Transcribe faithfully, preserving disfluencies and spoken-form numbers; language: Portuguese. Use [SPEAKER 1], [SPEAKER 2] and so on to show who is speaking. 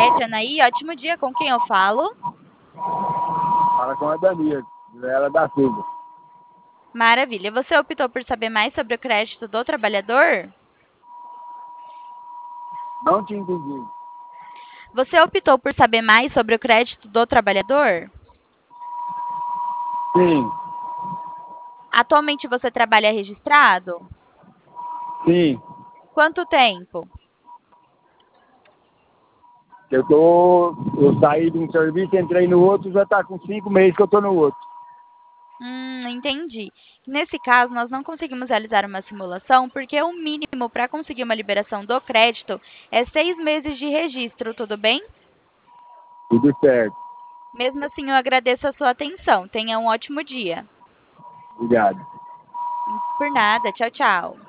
[SPEAKER 1] sete, Anaí. Ótimo dia, com quem eu falo?
[SPEAKER 2] Fala com a Dania, ela da Silva.
[SPEAKER 1] Maravilha. Você optou por saber mais sobre o crédito do trabalhador?
[SPEAKER 2] Não te entendi.
[SPEAKER 1] Você optou por saber mais sobre o crédito do trabalhador?
[SPEAKER 2] Sim,
[SPEAKER 1] Atualmente você trabalha registrado?
[SPEAKER 2] sim.
[SPEAKER 1] Quanto tempo?
[SPEAKER 2] Eu tô. Eu saí de um serviço, entrei no outro, já tá com cinco meses que eu tô no outro.
[SPEAKER 1] Hum, entendi. Nesse caso, nós não conseguimos realizar uma simulação porque o mínimo para conseguir uma liberação do crédito é seis meses de registro, tudo bem?
[SPEAKER 2] Tudo certo.
[SPEAKER 1] Mesmo assim, eu agradeço a sua atenção. Tenha um ótimo dia.
[SPEAKER 2] Obrigado.
[SPEAKER 1] Por nada. Tchau, tchau.